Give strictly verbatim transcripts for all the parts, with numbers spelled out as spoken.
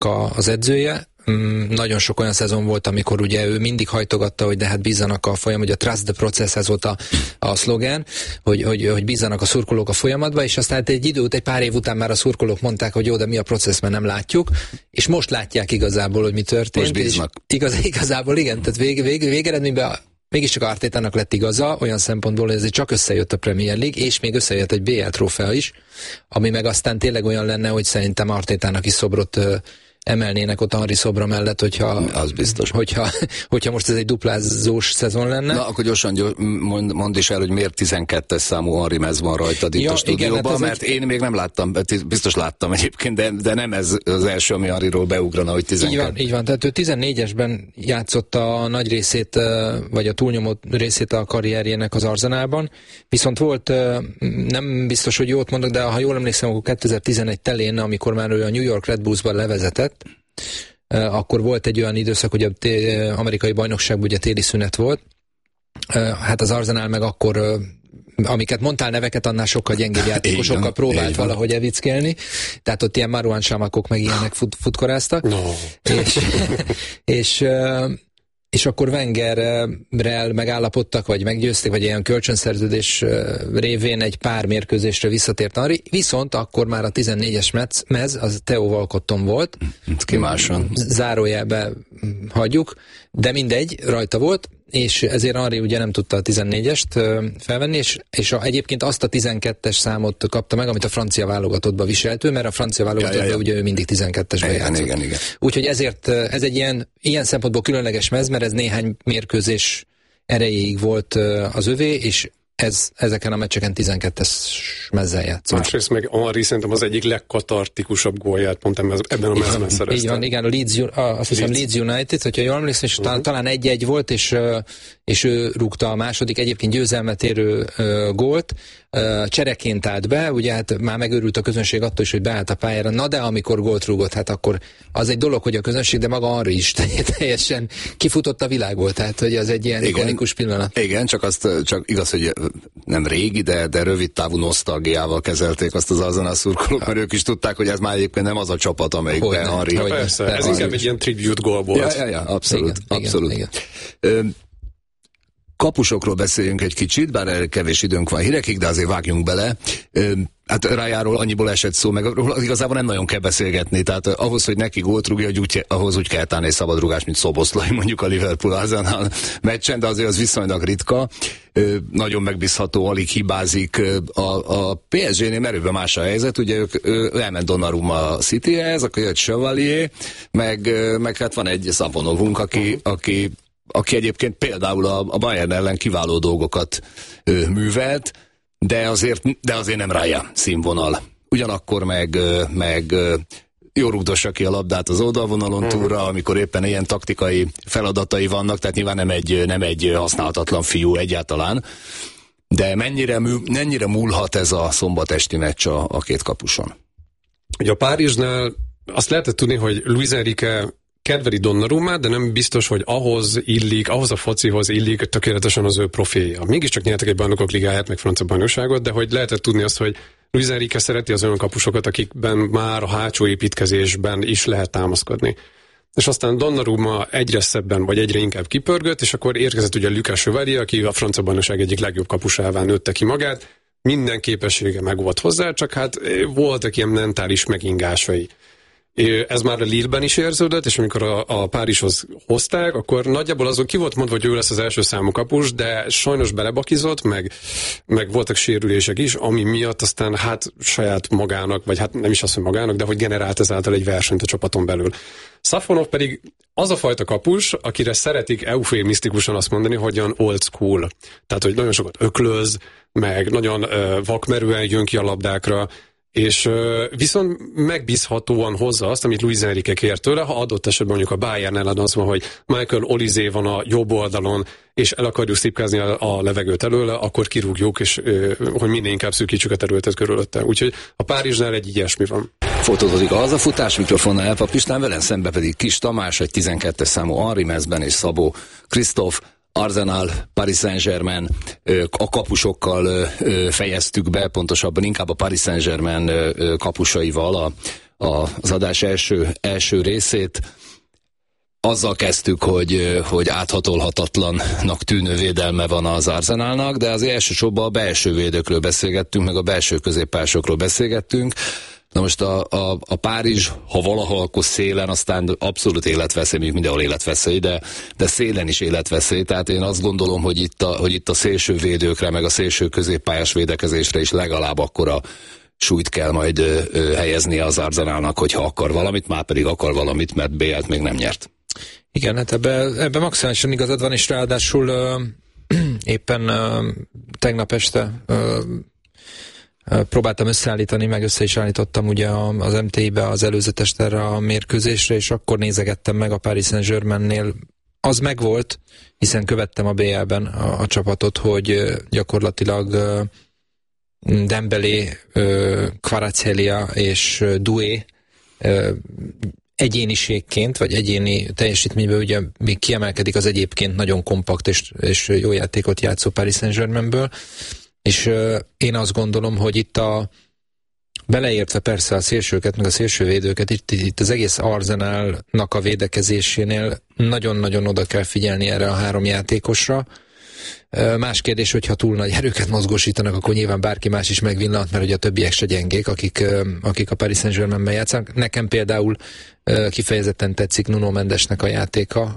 az edzője. Nagyon sok olyan szezon volt, amikor ugye ő mindig hajtogatta, hogy de hát bízzanak a folyam, hogy a trust the process, ez volt a, a szlogán, hogy, hogy, hogy bízzanak a szurkolók a folyamatba, és aztán egy idő, egy pár év után már a szurkolók mondták, hogy jó, de mi a processz, mert nem látjuk, és most látják igazából, hogy mi történt. Most bíznak. Igaz, igazából igen, tehát vég, vég, végeredményben mégiscsak Artétának lett igaza, olyan szempontból, hogy ezért csak összejött a Premier League, és még összejött egy bé el trófea is, ami meg aztán tényleg olyan lenne, hogy szerintem Artétának is szobrot emelnének ott Henry szobra mellett, hogyha, az biztos. Hogyha, hogyha most ez egy duplázós szezon lenne. Na, akkor gyorsan gyors, mond, mondd is el, hogy miért tizenkettes számú Henry mez van rajtad itt ja, a stúdióban, igen, hát mert egy... én még nem láttam, biztos láttam egyébként, de, de nem ez az első, ami Henryról beugrana, hogy tizenkettő. Így van, így van, tehát ő tizennégyesben játszott a nagy részét, vagy a túlnyomó részét a karrierjének az Arsenalban, viszont volt, nem biztos, hogy jót mondok, de ha jól emlékszem, akkor kétezer-tizenegy telén, amikor már ő a New York Red Bullsban levezetett, akkor volt egy olyan időszak, hogy az amerikai bajnokságban ugye téli szünet volt. Hát az Arsenal meg akkor, amiket mondtál neveket, annál sokkal gyengébb játékosokkal próbált valahogy evickélni. Tehát ott ilyen Marouane Chamakok meg ilyenek fut, futkoráztak. No. És, és, és akkor Wengerrel megállapodtak, vagy meggyőzték, vagy ilyen kölcsönszerződés révén egy pár mérkőzésre visszatért Henry, viszont akkor már a tizennégyes mez, az Theo Walcotton volt. Ki máson. Zárójelbe hagyjuk, de mindegy, rajta volt, és ezért Henry ugye nem tudta a tizennégyest felvenni, és, és a, egyébként azt a tizenkettes számot kapta meg, amit a francia válogatottba viselt ő, mert a francia válogatottba ja, ja, ja. ugye ő mindig tizenkettesben játszott. Igen, igen. Úgyhogy ezért ez egy ilyen, ilyen szempontból különleges mez, mert ez néhány mérkőzés erejéig volt az övé, és ez, ezeken a meccseken tizenkettes mezzel játszott. Másrészt meg Henry szerintem az egyik legkatartikusabb gólját pont ebben a mezben szerezte. Így van, igen, a Leeds, a, azt hiszem Leeds United, hogyha jól emlékszem, és uh-huh. talán egy-egy volt, és, és ő rúgta a második, egyébként győzelmet érő gólt, csereként állt be, ugye hát már megőrült a közönség attól is, hogy beállt a pályára, na de amikor gólt rúgott, hát akkor az egy dolog, hogy a közönség, de maga Henry is teljesen kifutott a világból, tehát hogy az egy ilyen ikonikus pillanat. Igen, csak azt, csak igaz, hogy nem régi, de, de rövid távú nosztalgiával kezelték azt az Arsenal szurkolók, mert ők is tudták, hogy ez már egyébként nem az a csapat, amelyikben Henry... Ja, persze, persze, ez inkább egy ilyen tribute gól volt. Ja, ja, ja, abszolút, igen, abszolút. Igen, igen. Ö, kapusokról beszéljünk egy kicsit, bár erre kevés időnk van hírekig, de azért vágjunk bele. Ö, hát Rájáról annyiból esett szó, meg róla igazából nem nagyon kell beszélgetni, tehát ahhoz, hogy neki gólt rúgja, hogy úgy, ahhoz úgy kell tánni egy szabadrugás, mint Szoboszlai mondjuk a Liverpool Arsenal meccsen, de azért az viszonylag ritka. Ö, nagyon megbízható, alig hibázik. A, a pé es gé-nél merőben más a helyzet, ugye ők ő elment Donnarumma a Cityhez, akkor jött Chevalier, meg, meg hát van egy Savonovunk, aki, aki aki egyébként például a, a Bayern ellen kiváló dolgokat ö, művelt, de azért, de azért nem Raya színvonal. Ugyanakkor meg, ö, meg ö, jó rúgdossa ki a labdát az oldalvonalon túlra, amikor éppen ilyen taktikai feladatai vannak, tehát nyilván nem egy, nem egy használhatatlan fiú egyáltalán, de mennyire, mennyire múlhat ez a szombatesti meccs a, a két kapuson? Ugye a Párizsnál azt lehetett tudni, hogy Luis Enrique kedveli Donnarummát, de nem biztos, hogy ahhoz illik, ahhoz a focihoz illik tökéletesen az ő profilja. Mégiscsak nyertek egy bajnokok ligáját, meg francia bajnokságot, de hogy lehetett tudni azt, hogy Luis Enrique szereti az olyan kapusokat, akikben már a hátsó építkezésben is lehet támaszkodni. És aztán Donnarumma egyre szebben, vagy egyre inkább kipörgött, és akkor érkezett ugye Lucas Chevalier, aki a francia bajnokság egyik legjobb kapusává nőtte ki magát. Minden képessége meg volt hozzá, csak hát voltak ilyen mentális megingásai. Ez már a Lille-ben is érződött, és amikor a, a Párizshoz hozták, akkor nagyjából azon ki volt mondva, hogy ő lesz az első számú kapus, de sajnos belebakizott, meg, meg voltak sérülések is, ami miatt aztán hát saját magának, vagy hát nem is az, hogy magának, de hogy generált ezáltal egy versenyt a csapaton belül. Safonov pedig az a fajta kapus, akire szeretik eufémisztikusan azt mondani, hogy olyan old school. Tehát, hogy nagyon sokat öklöz, meg nagyon uh, vakmerően jön ki a labdákra, és uh, viszont megbízhatóan hozza azt, amit Luis Enrique kér tőle, ha adott esetben mondjuk a Bayern ellen az van, hogy Michael Olise van a jobb oldalon, és el akarjuk szipkázni a, a levegőt előle, akkor kirúgjuk, és uh, hogy minél inkább szűkítsük a területet körülötte. Úgyhogy a Párizsnál egy ilyesmi van. Fotózódik a hazafutás, mikrofonnal Elpap István, velem szembe pedig Kis Tamás, egy tizenkettes számú Henry mezben, és Szabó Krisztóf. Arsenal, Paris Saint-Germain, a kapusokkal fejeztük be, pontosabban inkább a Paris Saint-Germain kapusaival a, az adás első, első részét. Azzal kezdtük, hogy, hogy áthatolhatatlannak tűnő védelme van az Arsenalnak, de az elsősorban a belső védőkről beszélgettünk, meg a belső középpásokról beszélgettünk. Na most a, a, a Párizs, ha valahol, akkor szélen, aztán abszolút életveszély, még mindenhol életveszély, de, de szélen is életveszély. Tehát én azt gondolom, hogy itt a, hogy itt a szélső védőkre, meg a szélső középpályás védekezésre is legalább akkora súlyt kell majd ö, ö, helyezni az Arsenalnak, hogyha akar valamit, már pedig akar valamit, mert bé el-t még nem nyert. Igen, hát ebben ebbe maximálisan igazad van, és ráadásul ö, éppen ö, tegnap este ö, ö, próbáltam összeállítani, meg össze is állítottam ugye az em té i-be az előzetes erre a mérkőzésre, és akkor nézegettem meg a Paris Saint-Germainnél. Az megvolt, hiszen követtem a bé el-ben a, a csapatot, hogy ö, gyakorlatilag ö, Dembélé, ö, Kvaratskhelia és ö, Doué ö, egyéniségként, vagy egyéni teljesítményben ugye még kiemelkedik az egyébként nagyon kompakt és, és jó játékot játszó Paris Saint-Germainből, és uh, én azt gondolom, hogy itt a beleértve persze a szélsőket, meg a szélsővédőket, itt, itt az egész Arsenalnak a védekezésénél nagyon-nagyon oda kell figyelni erre a három játékosra. Más kérdés, hogyha túl nagy erőket mozgósítanak, akkor nyilván bárki más is megvillant, mert ugye a többiek se gyengék, akik, akik a Paris Saint-Germainben játszanak. Nekem például kifejezetten tetszik Nuno Mendesnek a játéka.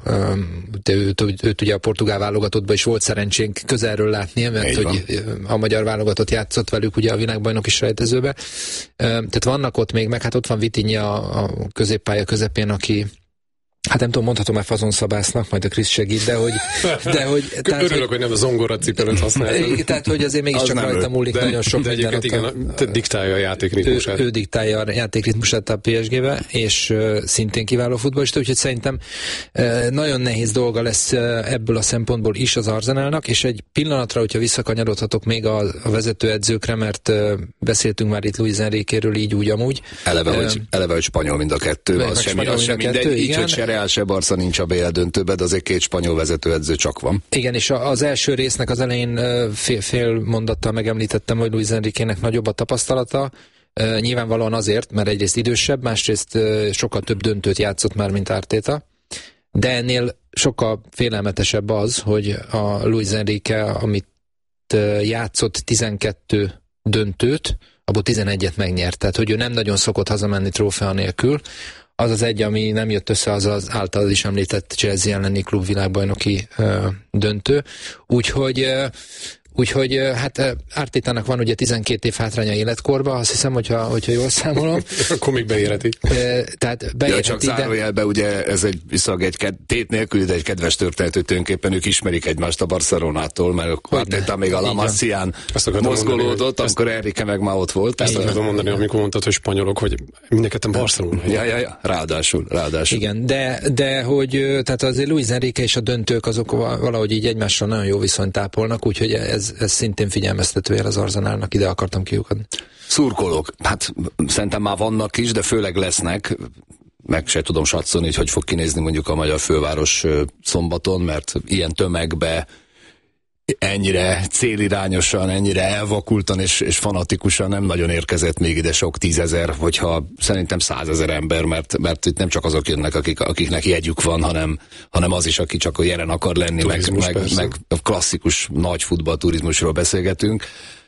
Őt, őt, őt ugye a portugál válogatottban is volt szerencsénk közelről látnia, mert hogy a magyar válogatott játszott velük ugye a világbajnoki selejtezőbe. Tehát vannak ott még, meg hát ott van Vitinha a középpálya közepén, aki hát nem tudom, mondhatom-e fazonszabásznak, majd a Krisz segít, de hogy... De hogy tehát, örülök, hogy, hogy nem a zongora cipelőt használja. Tehát, hogy azért mégiscsak rajta múlik nagyon sok de minden. De igen, a, diktálja a játékritmusát. Ő, ő diktálja a játékritmusát a pé es gé-be, és uh, szintén kiváló futballista, úgyhogy szerintem uh, nagyon nehéz dolga lesz uh, ebből a szempontból is az Arsenalnak, és egy pillanatra, hogyha visszakanyarodhatok még a, a vezetőedzőkre, mert uh, beszéltünk már itt Luis Enriquéről így úgy amúgy. Eleve, uh, hogy, eleve, hogy spanyol mind a kettő, az semmi, az sem mindegy, így, hogy se Real, se Barca nincs a bé el döntőben, de azért két spanyol vezetőedző csak van. Igen, és az első résznek az elején fél, fél mondattal megemlítettem, hogy Luis Enriquének nagyobb a tapasztalata. Nyilvánvalóan azért, mert egyrészt idősebb, másrészt sokkal több döntőt játszott már, mint Arteta. De ennél sokkal félelmetesebb az, hogy a Luis Enrique, amit játszott tizenkettő döntőt, abból tizenegyet megnyert. Tehát, hogy ő nem nagyon szokott hazamenni trófea nélkül. Az az egy, ami nem jött össze, az az által is említett Chelsea elleni klubvilágbajnoki uh, döntő. Úgyhogy, uh, úgyhogy uh, hát Artetának van ugye tizenkét év hátránya életkorban, azt hiszem, hogyha, hogyha jól számolom. Akkor még beérheti. Uh, tehát beérheti, ja, csak zárójelbe, ugye ez egy viszont egy ked, tét nélkül, de egy kedves történet, hogy tulajdonképpen ők ismerik egymást a Barcelonától, mert Arteta még a La Massián mozgolódott, amikor Enrique meg már ott volt. Ezt akarom mondani, amikor mondtad, hogy spanyolok, hogy mindenketten Barcelona. Ja, ja, ja, ráadásul, ráadásul. Igen, de, de hogy tehát azért Luis Enrique és a döntők azok valahogy így egymással nagyon jó viszonyt ápolnak, úgyhogy ez, ez szintén figyelmeztető jel az Arsenalnak, ide akartam kiukadni. Szurkolók, hát szerintem már vannak is, de főleg lesznek, meg se tudom satszolni, hogy hogy fog kinézni mondjuk a magyar főváros szombaton, mert ilyen tömegbe ennyire célirányosan, ennyire elvakultan és, és fanatikusan nem nagyon érkezett még ide sok tízezer, hogyha szerintem százezer ember, mert, mert itt nem csak azok jönnek, akik, akiknek jegyük van, hanem, hanem az is, aki csak jelen akar lenni, turizmus, meg, meg, meg klasszikus nagy futballturizmusról beszélgetünk.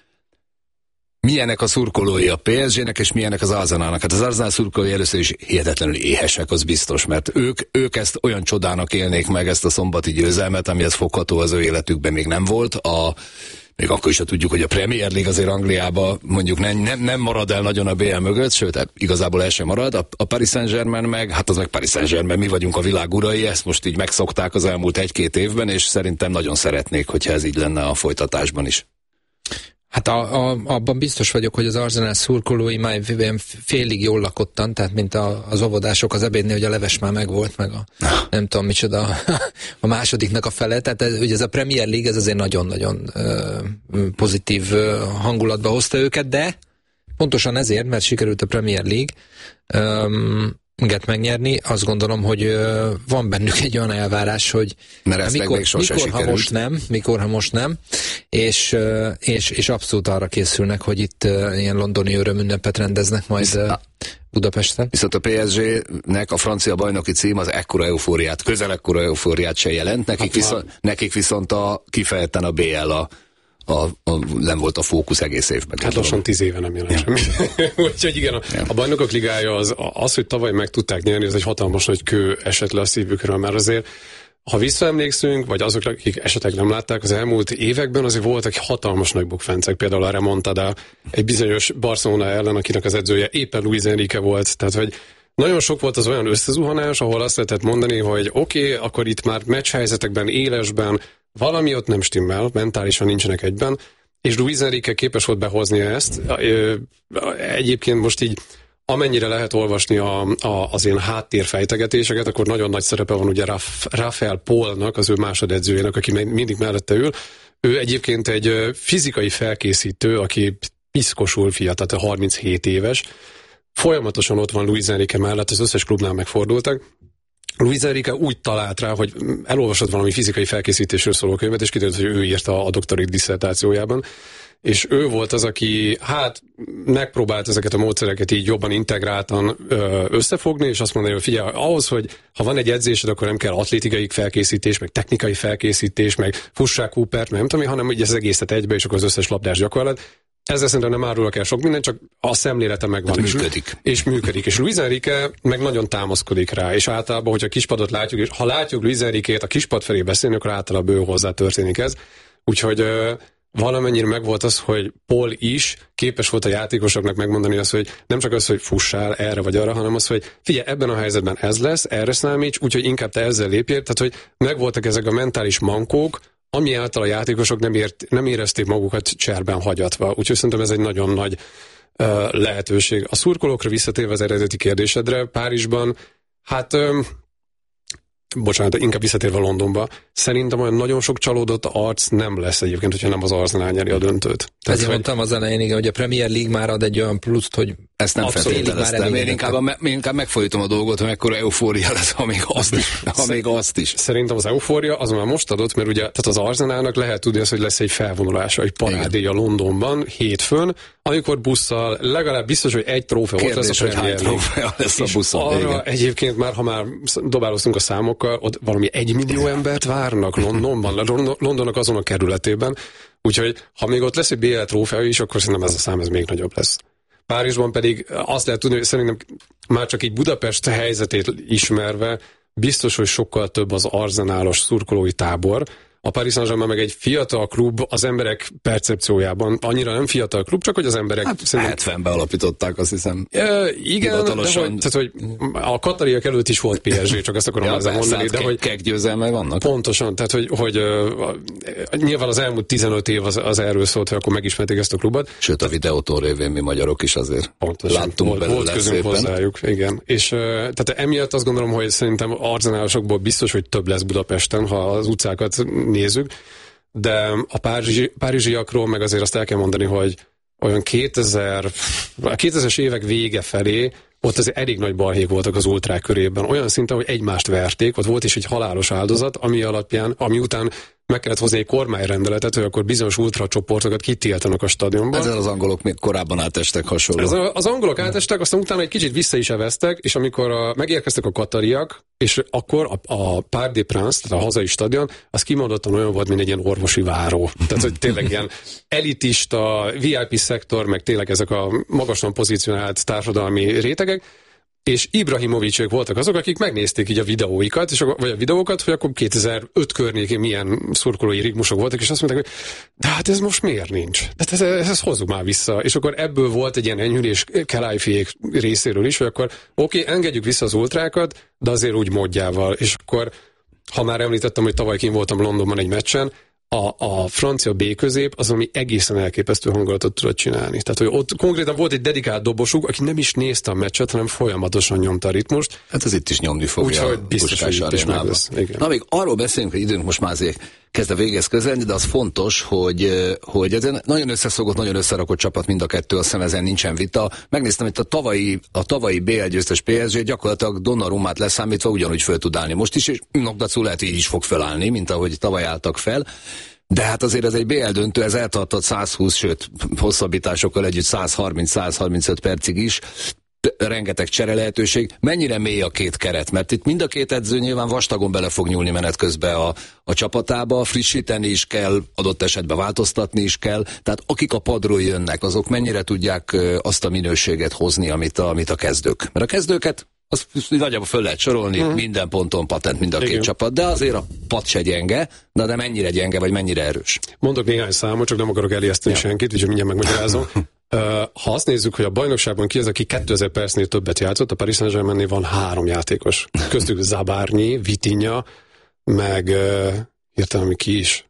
Milyenek a szurkolói a pé es gének, és milyenek az Arsenalnak? Hát az Arsenal szurkolói először is hihetetlenül éhesek, az biztos, mert ők, ők ezt olyan csodának élnék meg, ezt a szombati győzelmet, amihez fogható az ő életükben még nem volt. A, még akkor is tudjuk, hogy a Premier League azért Angliában mondjuk nem, nem, nem marad el nagyon a bé el mögött, sőt, igazából el sem marad. A, a Paris Saint-Germain meg, hát az meg Paris Saint-Germain, mi vagyunk a világ urai, ezt most így megszokták az elmúlt egy-két évben, és szerintem nagyon szeretnék, hogyha ez így lenne a folytatásban is. Hát a, a, abban biztos vagyok, hogy az Arsenal szurkolói már félig jól lakottan, tehát mint a, az óvodások az ebédnél, hogy a leves már megvolt, meg a nem tudom micsoda, a másodiknak a fele, tehát ez, ugye ez a Premier League, ez azért nagyon-nagyon uh, pozitív uh, hangulatba hozta őket, de pontosan ezért, mert sikerült a Premier League, um, get megnyerni, azt gondolom, hogy van bennük egy olyan elvárás, hogy mikor, mikor ha most nem, mikor, ha most nem, és, és, és abszolút arra készülnek, hogy itt ilyen londoni örömünnepet rendeznek majd Visz, Budapesten. Viszont a pé es gé-nek a francia bajnoki cím az ekkora eufóriát, közel ekkora eufóriát se jelent, nekik, hát viszont, nekik viszont a, kifejezetten a bé el a A, a, nem volt a fókusz egész évben. Hát lassan tíz éve nem jelent semmi. Úgyhogy igen, a, a bajnokok ligája az, az, hogy tavaly meg tudták nyerni, az egy hatalmas nagy kő esett le a szívükről, mert azért, ha visszaemlékszünk, vagy azok, akik esetleg nem látták, az elmúlt években azért voltak hatalmas nagy bukfencek, például a remontada egy bizonyos Barcelona ellen, akinek az edzője éppen Luis Enrique volt, tehát hogy nagyon sok volt az olyan összezuhanás, ahol azt lehetett mondani, hogy oké, okay, akkor itt már meccshelyzetekben, élesben valami ott nem stimmel, mentálisan nincsenek egyben, és Luis Enrique képes volt behozni ezt. Egyébként most így, amennyire lehet olvasni a, a, az ilyen háttérfejtegetéseket, akkor nagyon nagy szerepe van ugye Raf, Rafael Polnak, az ő másodedzőjének, aki mindig mellette ül. Ő egyébként egy fizikai felkészítő, aki piszkosul fiatal, tehát harminchét éves. Folyamatosan ott van Luis Enrique mellett, az összes klubnál megfordultak. Luis Enrique úgy talált rá, hogy elolvasott valami fizikai felkészítésről szóló könyvet, és kiderült, hogy ő írta a doktori disszertációjában, és ő volt az, aki hát megpróbált ezeket a módszereket így jobban integráltan ö, összefogni, és azt mondani, hogy figyelj, ahhoz, hogy ha van egy edzésed, akkor nem kell atlétikai felkészítés, meg technikai felkészítés, meg fussák Coopert, meg nem tudom, hanem hogy ez egészet egybe, és akkor az összes labdás gyakorlat. Ezzel szerintem nem árulok el sok mindent, csak a szemlélete megvan. És működik. És működik. És Luis Enrique meg nagyon támaszkodik rá. És általában, hogyha a kispadot látjuk, és ha látjuk Luis Enriquét a kispad felé beszélni, akkor általában ő hozzá történik ez. Úgyhogy ö, valamennyire megvolt az, hogy Paul is képes volt a játékosoknak megmondani azt, hogy nem csak az, hogy fussál erre vagy arra, hanem az, hogy figyelj, ebben a helyzetben ez lesz, erre számíts, úgyhogy inkább te ezzel lépjél. Tehát, hogy megvoltak ezek a mentális mankók, ami által a játékosok nem, ért, nem érezték magukat cserben hagyatva. Úgyhogy szerintem ez egy nagyon nagy uh, lehetőség. A szurkolókra visszatérve az eredeti kérdésedre, Párizsban, hát um, bocsánat, inkább visszatérve Londonba, szerintem olyan nagyon sok csalódott arc nem lesz egyébként, hogyha nem az Arsenal nyeri a döntőt. Tehát, Ezért mondtam az elején, igen, hogy a Premier League már ad egy olyan pluszt, hogy ezt nem feltételeztem. Én inkább, me, inkább megfolytom a dolgot, hogy mekkora eufória lesz, ha még azt is. Ha még azt is. Szerintem az eufória az már most adott, mert ugye tehát az Arsenalnak lehet tudni azt, hogy lesz egy felvonulása, egy parádéja Londonban, hétfőn, amikor busszal legalább biztos, hogy egy trófea ott lesz a Premier League. Lesz a buszon. Arra egyébként már, ha már dobáloztunk a számokkal, ott valami egy millió embert várnak Londonban, Londonnak azon a kerületében, úgyhogy ha még ott lesz egy bé el trófea is, akkor szerintem ez a szám ez még nagyobb lesz. Párizsban pedig azt lehet tudni, hogy szerintem már csak így Budapest helyzetét ismerve biztos, hogy sokkal több az arzenálos szurkolói tábor. A Paris Saint-Germain meg egy fiatal klub az emberek percepciójában. Annyira nem fiatal klub, csak hogy az emberek... Hát szerintem... hetvenben alapították, azt hiszem. E, igen, de hogy, tehát, hogy a katariak előtt is volt pé es gé, csak ezt akarom ja, ezzel mondani. Hát de hogy kek győzelmek vannak. Pontosan, tehát hogy, hogy uh, nyilván az elmúlt tizenöt év az, az erről szólt, hogy akkor megismerték ezt a klubot. Sőt, a videótól révén mi magyarok is azért pontosan. Láttunk volt, belőle volt szépen. Hozzájuk, igen. És uh, tehát emiatt azt gondolom, hogy szerintem arzenálosokból biztos, hogy több lesz Budapesten, ha az utcákat nézzük, de a párizsi, párizsiakról meg azért azt el kell mondani, hogy olyan kétezer, a kétezres évek vége felé ott azért elég nagy balhék voltak az ultrák körében. Olyan szinten, hogy egymást verték, ott volt is egy halálos áldozat, ami alapján, ami után meg kellett hozni egy kormányrendeletet, hogy akkor bizonyos ultracsoportokat kitiltanak a stadionban. Ezzel az angolok még korábban átestek hasonló. Ez a, az angolok átestek, aztán utána egy kicsit vissza is eveztek, és amikor a, megérkeztek a katariak, és akkor a, a Parc des Princes, tehát a hazai stadion, az kimondottan olyan volt, mint egy ilyen orvosi váró. Tehát, hogy tényleg ilyen elitista, vé i pé szektor, meg tényleg ezek a magasan pozícionált társadalmi rétegek, és Ibrahimovicsek voltak azok, akik megnézték így a videóikat, és, vagy a videókat, hogy akkor kétezer-öt környékén milyen szurkolói rigmusok voltak, és azt mondták, hogy de hát ez most miért nincs? De ezt, ezt, ezt hozzuk már vissza. És akkor ebből volt egy ilyen enyhülés Kelájfiék részéről is, hogy akkor oké, okay, engedjük vissza az ultrákat, de azért úgy módjával. És akkor, ha már említettem, hogy tavaly kint voltam Londonban egy meccsen, A, a francia B-közép az, ami egészen elképesztő hangulatot tudott csinálni. Tehát, hogy ott konkrétan volt egy dedikált dobosuk, aki nem is nézte a meccset, hanem folyamatosan nyomta a ritmust. Hát ez itt is nyomni fogja. Úgyhogy biztos, hogy itt is meg lesz. Na, még arról beszélünk, hogy időnk most már azért kezd a végez közelni, de az fontos, hogy, hogy ez egy nagyon összeszokott, nagyon összerakott csapat mind a kettő, azt hiszem ezen nincsen vita. Megnéztem, hogy a tavalyi, a tavalyi bé el győztes pé es gé gyakorlatilag Donnarummát leszámítva ugyanúgy föl tud állni most is, és Nogdacu lehet, hogy így is fog felállni, mint ahogy tavaly álltak fel. De hát azért ez egy bé el döntő, ez eltartott százhúsz, sőt hosszabbításokkal együtt százharminc-százharmincöt percig is. Rengeteg csere lehetőség. Mennyire mély a két keret? Mert itt mind a két edző nyilván vastagon bele fog nyúlni menet közben a, a csapatába, frissíteni is kell, adott esetben változtatni is kell. Tehát akik a padról jönnek, azok mennyire tudják azt a minőséget hozni, amit a, amit a kezdők. Mert a kezdőket azt nagyjából föl lehet sorolni, hmm. minden ponton patent mind a két Igen. csapat, de azért a pad se gyenge, de, de mennyire gyenge, vagy mennyire erős? Mondok néhány számot, csak nem akarok elijeszteni ja. senkit, úgyhogy mindjárt megmagyarázom. Ha azt nézzük, hogy a bajnokságban ki az, aki kétezer percnél többet játszott, a Paris Saint-Germainnél van három játékos. Köztük Zabárnyi, Vitinha, meg uh, hirtelen ki is.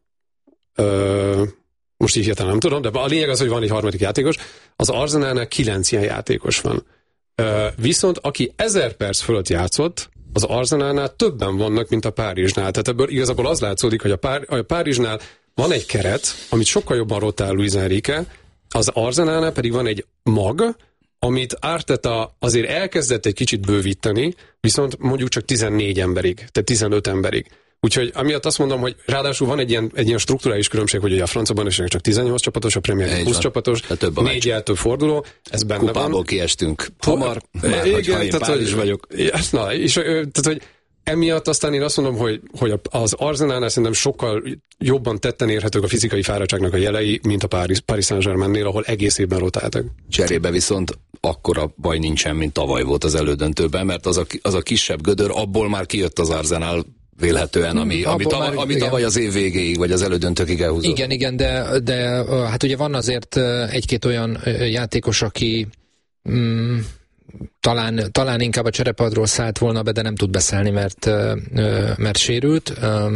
Uh, most így hirtelen nem tudom, de a lényeg az, hogy van egy harmadik játékos. Az Arsenalnál kilenc ilyen játékos van. Uh, viszont aki ezer perc fölött játszott, az Arsenalnál többen vannak, mint a Párizsnál. Tehát ebből igazából az látszódik, hogy a, Pár, a Párizsnál van egy keret, amit sokkal jobban rotál Luis Enrique, az Arsenalnál pedig van egy mag, amit Arteta azért elkezdett egy kicsit bővíteni, viszont mondjuk csak tizennégy emberig, tehát tizenöt emberig. Úgyhogy amiatt azt mondom, hogy ráadásul van egy ilyen, egy ilyen strukturális különbség, hogy a francia is csak tizennyolc csapatos, a Premier League húsz csapatos, négy eltől forduló, ez benne Kupából van. Kupából kiestünk hamar, mert igen, hogyha én Párizs vagyok. Na, és tehát, hogy emiatt aztán én azt mondom, hogy, hogy az Arsenalnál szerintem sokkal jobban tetten érhetők a fizikai fáradtságnak a jelei, mint a Paris, Paris Saint-Germainnél, ahol egész évben rotáltak. Cserébe viszont akkora baj nincsen, mint tavaly volt az elődöntőben, mert az a, az a kisebb gödör, abból már kijött az Arsenal vélhetően, ami, hmm, ami, tavaly, már, ami tavaly az év végéig, vagy az elődöntőkig elhúzott. Igen, igen, de, de hát ugye van azért egy-két olyan játékos, aki mm, Talán, talán inkább a cserepadról szállt volna be, de nem tud beszélni, mert, mert sérült.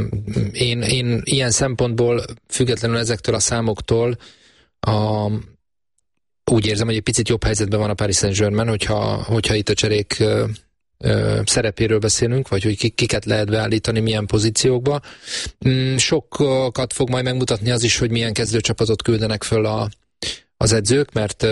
Én, én ilyen szempontból, függetlenül ezektől a számoktól, a, úgy érzem, hogy egy picit jobb helyzetben van a Paris Saint-Germain, hogyha, hogyha itt a cserék szerepéről beszélünk, vagy hogy kiket lehet beállítani, milyen pozíciókba. Sokat fog majd megmutatni az is, hogy milyen kezdőcsapatot küldenek föl a, az edzők, mert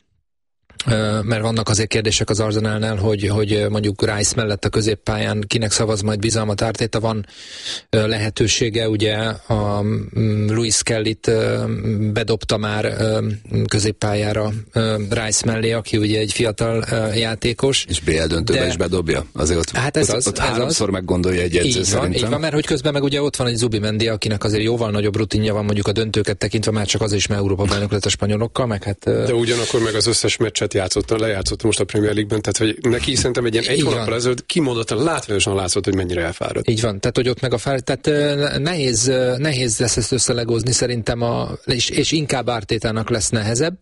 mert vannak azért kérdések az Arsenalnál, hogy, hogy mondjuk Rice mellett a középpályán kinek szavaz majd bizalmat. Arteta, van lehetősége, ugye a Luis Skellyt bedobta már középpályára Rice mellé, aki ugye egy fiatal játékos. És bé el döntőben de... is bedobja? Azért ott, hát ez ott, az, ott ez háromszor az. meggondolja egy edző így szerintem. Van, így van, mert hogy közben meg ugye ott van egy Zubimendi, akinek azért jóval nagyobb rutinja van mondjuk a döntőket tekintve, már csak az is, mert Európa bajnok lett a spanyolokkal, meg hát... De ugyanakkor meg az összes meccset játszott, lejátszott most a Premier League-ben, tehát hogy neki szerintem egy ilyen egy hónappal ezelőtt kimondottan látványosan látszott, hogy mennyire elfáradt. Így van, tehát hogy ott meg a fáradt, tehát nehéz, nehéz lesz ezt összelegózni szerintem, a, és, és inkább Artétának lesz nehezebb,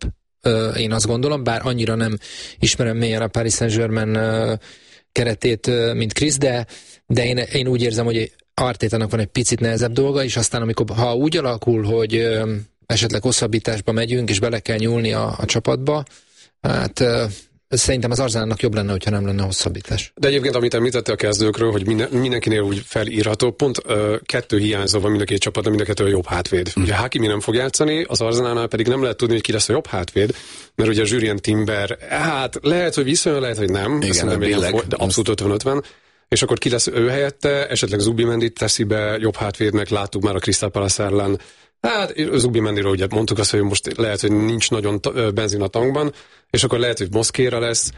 én azt gondolom, bár annyira nem ismerem mélyen a Paris Saint-Germain keretét, mint Chris, de, de én, én úgy érzem, hogy Artétának van egy picit nehezebb dolga, és aztán amikor, ha úgy alakul, hogy esetleg hosszabbításba megyünk, és bele kell nyúlni a, a csapatba, hát szerintem az Arsenalnak jobb lenne, hogyha nem lenne hosszabbítás. De egyébként, amit említette a kezdőkről, hogy minden, mindenkinél úgy felírható, pont uh, kettő hiányzó van mind a két csapat, de mind a kettő a jobb hátvéd. Mm. Ugye Hakimi nem fog játszani, az Arsenalnál pedig nem lehet tudni, hogy ki lesz a jobb hátvéd, mert ugye Jurrien Timber, hát lehet, hogy viszonylag, lehet, hogy nem, igen, nem billeg, for, de abszolút ötven-ötven, és akkor ki lesz ő helyette, esetleg Zubimendit teszi be jobb hátvédnek, láttuk már a Crystal Palace ellen. Hát Zubimendiről ugye mondtuk azt, hogy most lehet, hogy nincs nagyon benzin a tankban, és akkor lehet, hogy Mosquera lesz,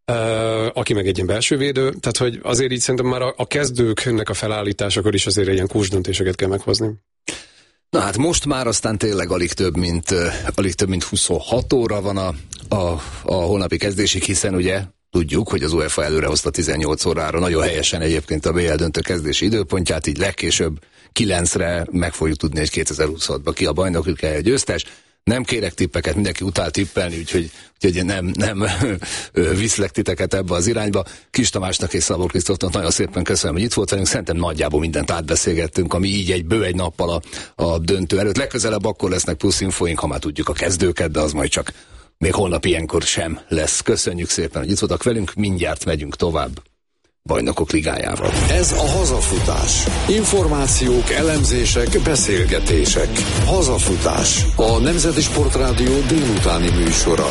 uh, aki meg egy ilyen belső védő, tehát hogy azért így szerintem már a, a kezdőknek a felállításakor is azért ilyen kurs döntéseket kell meghozni. Na hát most már aztán tényleg alig több, mint, uh, alig több, mint huszonhat óra van a, a, a holnapi kezdésig, hiszen ugye tudjuk, hogy az UEFA előrehozta tizennyolc órára, nagyon helyesen egyébként a bé el döntő kezdési időpontját, így legkésőbb kilencre meg fogjuk tudni, hogy kétezer-huszonhatban ki a bajnok, ki a győztes. Nem kérek tippeket, mindenki utál tippelni, úgyhogy, úgyhogy nem, nem viszlek titeket ebbe az irányba. Kis Tamásnak és Szabó Krisztófnak nagyon szépen köszönöm, hogy itt volt velünk. Szerintem nagyjából mindent átbeszélgettünk, ami így egy bő egy nappal a, a döntő előtt. Legközelebb akkor lesznek plusz infóink, ha már tudjuk a kezdőket, de az majd csak még holnap ilyenkor sem lesz. Köszönjük szépen, hogy itt voltak velünk, mindjárt megyünk tovább. Bajnokok Ligájával. Ez a Hazafutás. Információk, elemzések, beszélgetések. Hazafutás. A Nemzeti Sportrádió délutáni műsora.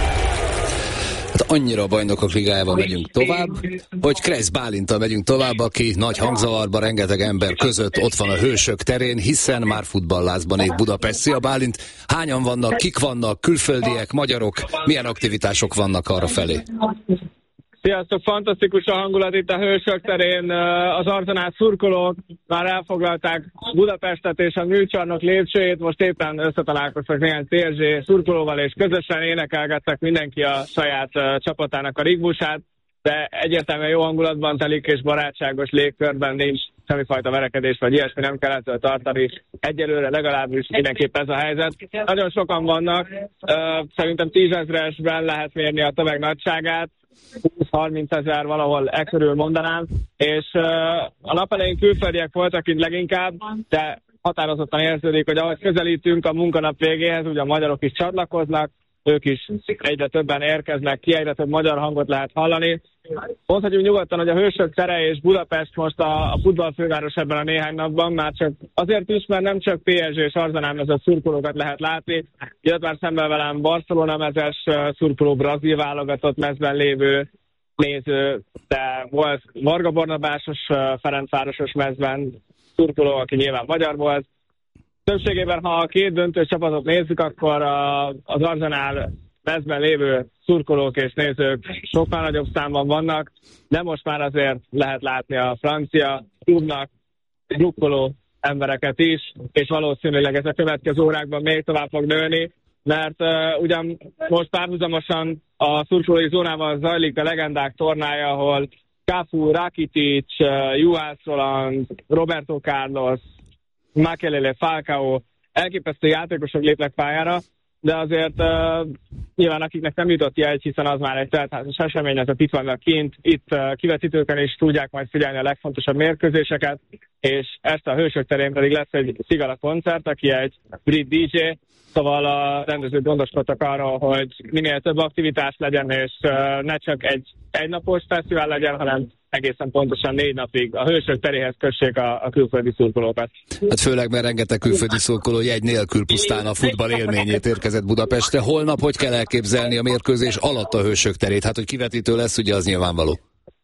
Hát annyira a Bajnokok Ligájában megyünk tovább, hogy Kreisz Bálinttal megyünk tovább, aki nagy hangzavarban, rengeteg ember között ott van a Hősök terén, hiszen már futballázban él Budapest. Szia Bálint, hányan vannak, kik vannak, külföldiek, magyarok, milyen aktivitások vannak arra felé? Sziasztok, fantasztikus a hangulat itt a Hősök terén, az Arzenál szurkolók már elfoglalták Budapestet és a műcsarnok lépcsőjét, most éppen összetalálkoztak néhány té es gé szurkolóval, és közösen énekelgettek mindenki a saját csapatának a rigmusát, de egyértelműen jó hangulatban telik, és barátságos légkörben nincs semmifajta verekedés, vagy ilyesmi nem kell ettől tartani. Egyelőre legalábbis mindenképp ez a helyzet. Nagyon sokan vannak, szerintem tízezresben lehet mérni a tömeg nagyságát, húsz-harminc ezer valahol e körül mondanám, és uh, a nap elején külföldiek voltak itt leginkább, de határozottan érződik, hogy ahogy közelítünk a munkanap végéhez, ugye a magyarok is csatlakoznak, ők is egyre többen érkeznek ki, egyre több magyar hangot lehet hallani. Mondhatjuk nyugodtan, hogy a Hősök tere és Budapest most a, a futballfőváros ebben a néhány napban, már csak azért is, mert nem csak pé es gé és Arzenál mezes szurkolókat lehet látni, jött már szemben velem Barcelona mezes szurkoló, brazil válogatott mezben lévő néző, de volt Varga Barnabásos, Ferencvárosos mezben szurkoló, aki nyilván magyar volt. Többségében, ha a két döntős csapatot nézzük, akkor a, az Arzenál mezben lévő szurkolók és nézők sokkal nagyobb számban vannak, de most már azért lehet látni a francia klubnak drukkoló embereket is, és valószínűleg ez a következő órákban még tovább fog nőni, mert uh, ugyan most párhuzamosan a szurkolói zónával zajlik a legendák tornája, ahol Cafu, Rakitic, uh, Juhász Roland, Roberto Carlos, Makelele, Falcao, elképesztő játékosok lépnek pályára, de azért uh, nyilván akiknek nem jutott jegy, hiszen az már egy teltházas esemény, ezek itt vannak kint, itt uh, kivetítőken is tudják majd figyelni a legfontosabb mérkőzéseket, és ezt a Hősök terén pedig lesz egy Cigala koncert, aki egy brit dé dzsé, szóval a rendezők gondoskodtak arról, hogy minél több aktivitás legyen, és uh, ne csak egy egynapos fesztivál legyen, hanem egészen pontosan négy napig a Hősök teréhez kössék a, a külföldi szurkolókat. Hát főleg, mert rengeteg külföldi szurkoló jegy nélkül pusztán a futball élményét érkezett Budapestre. Holnap hogy kell elképzelni a mérkőzés alatt a Hősök terét? Hát, hogy kivetítő lesz, ugye az nyilvánvaló.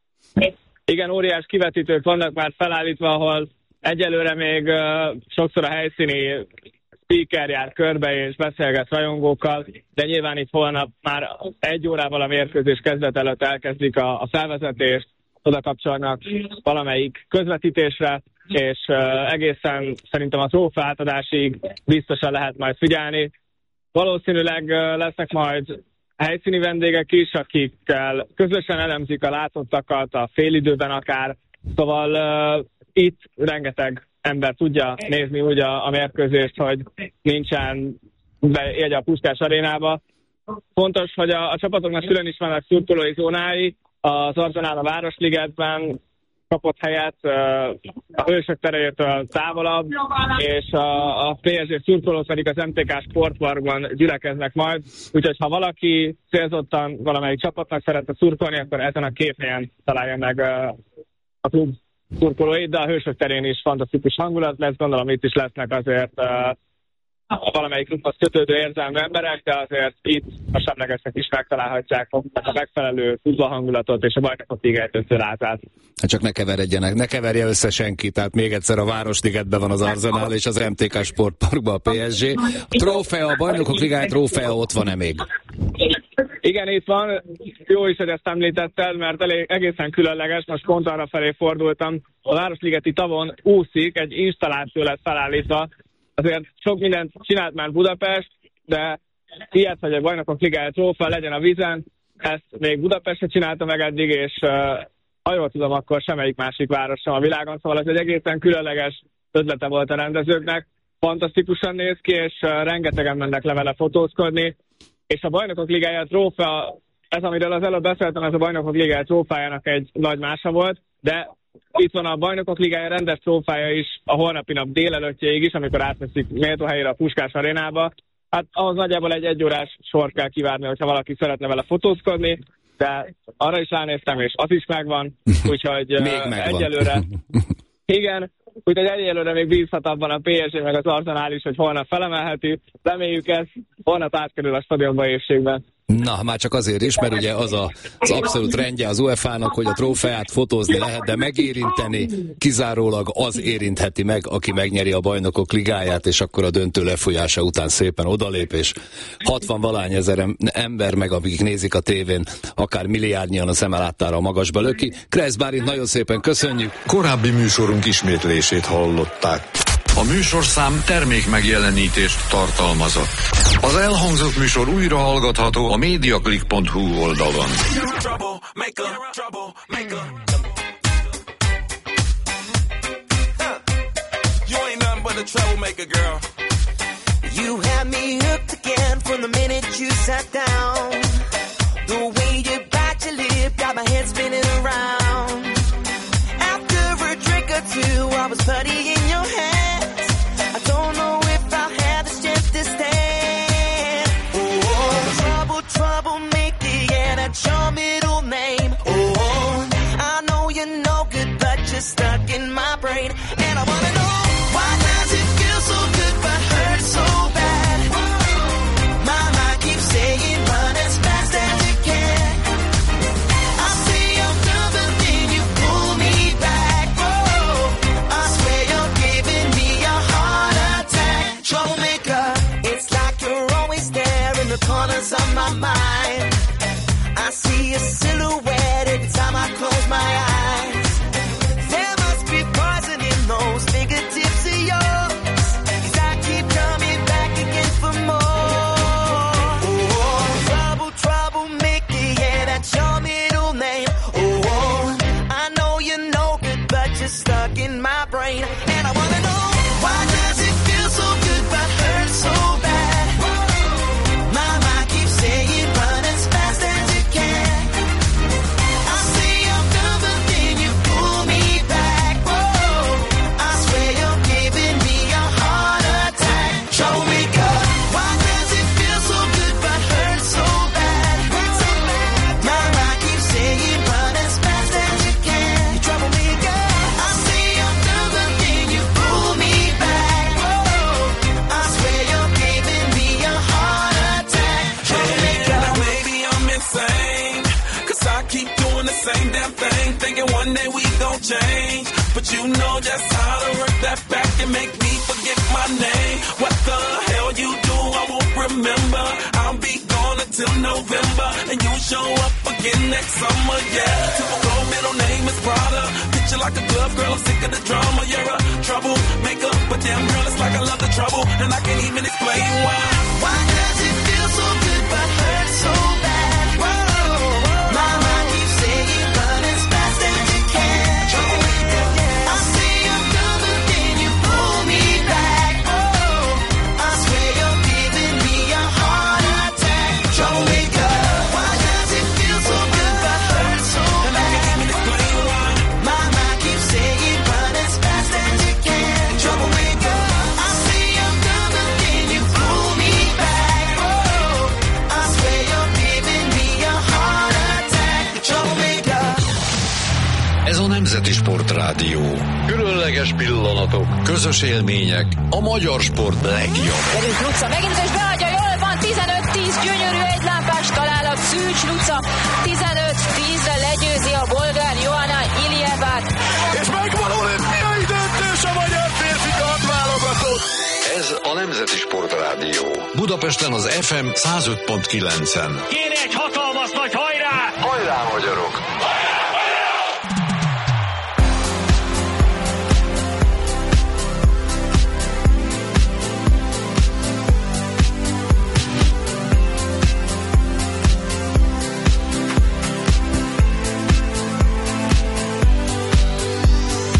Igen, óriás kivetítők vannak már felállítva, ahol egyelőre még uh, sokszor a helyszíni speaker jár körbe és beszélget rajongókkal, de nyilván itt holnap már egy órával a mérkőzés kezdet előtt elkezdik a, a felvezetést, oda kapcsolnak valamelyik közvetítésre, és uh, egészen szerintem a trófea átadásig biztosan lehet majd figyelni. Valószínűleg uh, lesznek majd helyszíni vendégek is, akikkel közösen elemzik a látottakat, a félidőben akár, szóval uh, itt rengeteg ember tudja nézni úgy a, a mérkőzést, hogy nincsen jegy a Puskás arénába. Fontos, hogy a, a csapatoknak külön is vannak szurkolói zónái, az Arzenál a Városligetben kapott helyet, a Hősök terejétől távolabb, és a, a pé es gé szurkolók pedig az em té ká sportparkban gyülekeznek majd, úgyhogy ha valaki célzottan valamelyik csapatnak szeretne szurkolni, akkor ezen a két helyen találja meg a klub szurkolóit, de a Hősök terén is fantasztikus hangulat lesz, gondolom itt is lesznek azért valamelyik klubhoz kötődő érzelmű emberek, de azért itt a semlegesek is megtalálhatják a megfelelő futballhangulatot és a Bajnokok Ligáját összerázát. Hát csak ne keveredjenek, ne keverje össze senki, tehát még egyszer a Városligetben van az Arzenál és az em té ká sportparkban a pé es gé. A trófea, a Bajnokok Ligája trófea ott van-e még? Igen, itt van. Jó is, hogy ezt említetted, mert elég, egészen különleges, most pont arra felé fordultam. A Városligeti tavon úszik, egy installáció lett felállítva. Azért sok mindent csinált már Budapest, de ilyet, hogy egy Bajnokok Ligája trófea legyen a vízen, ezt még Budapestre csinálta meg eddig, és uh, ha jól tudom, akkor semmelyik másik város sem a világon, szóval ez egy egészen különleges ötlete volt a rendezőknek. Fantasztikusan néz ki, és uh, rengetegen mennek le vele fotózkodni, és a Bajnokok Ligája trófea, ez amiről az előbb beszéltem, ez a Bajnokok Ligája trófájának egy nagy mása volt, de itt van a Bajnokok Ligája rendes trófája is a holnapi nap délelőttjéig is, amikor átveszik méltó helyére a Puskás arénába. Hát ahhoz nagyjából egy egyórás sor kell kivárni, hogyha valaki szeretne vele fotózkodni, de arra is ránéztem, és az is megvan, úgyhogy még megvan. Egyelőre, igen, úgyhogy egyelőre még bízhat abban a pé es gé meg az Arsenal is, hogy holnap felemelheti, reméljük ezt, holnap átkerül a stadionba épségben. Na, már csak azért is, mert ugye az a, az abszolút rendje az u e fának, hogy a trófeát fotózni lehet, de megérinteni kizárólag az érintheti meg, aki megnyeri a Bajnokok Ligáját, és akkor a döntő lefolyása után szépen odalép, és hatvan-valány ezer ember meg, akik nézik a tévén, akár milliárdnyian a szeme láttára a magasba löki. Kreisz Bálint, nagyon szépen köszönjük! Korábbi műsorunk ismétlését hallották. A műsorszám termék megjelenítést tartalmazott. Az elhangzott műsor újra hallgatható a mediaclick pont hu oldalon. You had me hooked again from the minute you sat down. The way you bite your lip got my head spinning around. After a drink or two, I was putty in your hands. I don't know if I'll have the strength to stand. Oh, trouble, trouble, make it, yeah, that's your middle name. Oh, I know you're no good, but you're stuck in my brain. And I wanna know, why does it feel so good but hurt so bad? My mind keeps saying run as fast as you can. I say I'm done, but then you pull me back. Oh, I swear you're giving me a heart attack. Troublemaker, it's like you're always there in the corners of my mind. I see a silhouette every time I close my eyes. There must be poison in those fingertips of yours, 'cause I keep coming back again for more. Oh, trouble, trouble, make it, yeah, that's your middle name. Oh, I know you're no good, but you're stuck in my brain. And I wanna know, why does it feel so good but hurt so bad? My mind keeps saying run as fast as you can. I say I'm done, but then you pull me back. Oh, I swear you're giving me a heart attack. Troublemaker, why does it feel so good but hurt so bad? My mind keeps saying run as fast as you can. You troublemaker, I say I'm done, but then you pull me back. Oh, I swear you're giving me a heart attack. Troublemaker. Now maybe I'm insane, 'cause I keep doing the same damn thing, thinking one day we gon' change. But you know just how to work that back and make me forget my name. What the hell you do, I won't remember. I'll be gone until November, and you show up again next summer, yeah. Typical middle name is Prada. Picture like a glove girl, I'm sick of the drama. You're a troublemaker, but damn girl, it's like I love the trouble, and I can't even explain why. Why does it feel so good but hurt so bad? Whoa, my mind keeps saying run as fast as you can. I say I'm done, but then you pull me back. Oh, I swear you're giving me a heart attack. Troublemaker, why does it feel so good but hurt so bad? My mind keeps saying run as fast as you can. Troublemaker, I say I'm done, but then you pull me back. Oh, I swear you're giving me a heart attack. Troublemaker. Ez a Nemzeti Sportrádió. Különleges pillanatok, közös élmények, a magyar sport legjobb. Velünk Luca megint és beadja, jól van, tizenöt tíz, gyönyörű egylámpás találat, Szűcs Luca, tizenöt tízre legyőzi a bolgár Johanna Iljevát. És megvan olimpiai döntés a magyar férfi kardválogatott. Ez a Nemzeti Sportrádió. Budapesten az ef em száz öt pont kilencen. Kérj egy hatalmas nagy hajrá! Hajrá, magyarok!